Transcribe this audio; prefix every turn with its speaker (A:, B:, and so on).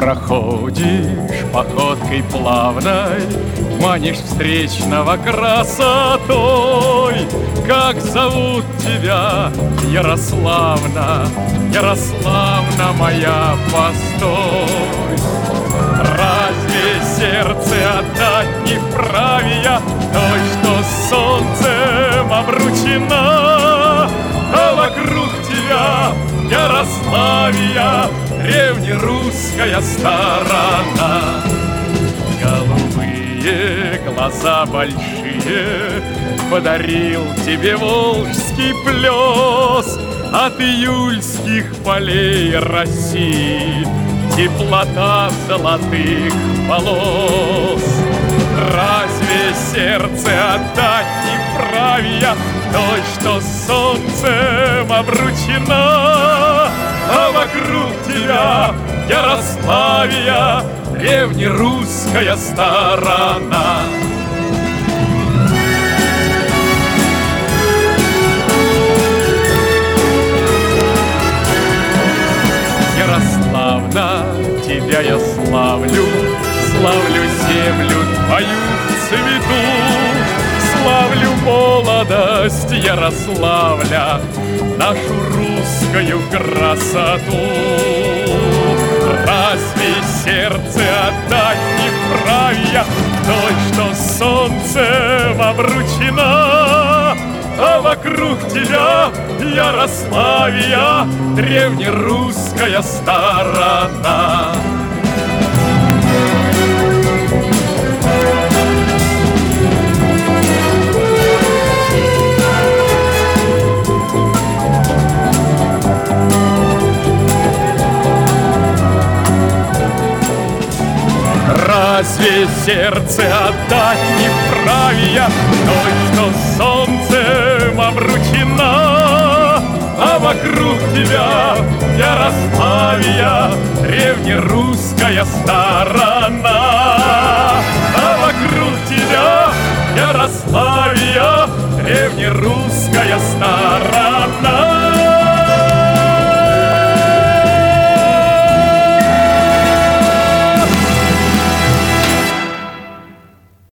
A: проходишь походкой плавной, манишь встречного красотой. Как зовут тебя, Ярославна, Ярославна моя, постой. Разве сердце отдать не вправе я той, что солнцем обручена? А вокруг тебя, Ярославия, древнерусская сторона. Голубые глаза большие подарил тебе волжский плес от июльских полей России, теплота золотых волос. Разве сердце отдать не вправе я той, что солнцем обручена? А вокруг тебя, Ярославия, древнерусская сторона. Ярославна, тебя я славлю, славлю землю твою в цвету, славлю молодость Ярославля, нашу русскую красоту. Разве сердце отдать не вправе я той, что солнцем обручена? А вокруг тебя, Ярославия, древнерусская сторона. Разве сердце отдать не вправе я той, что солнцем обручена? А вокруг тебя, Ярославия, древнерусская сторона. А вокруг тебя, Ярославия, древнерусская сторона.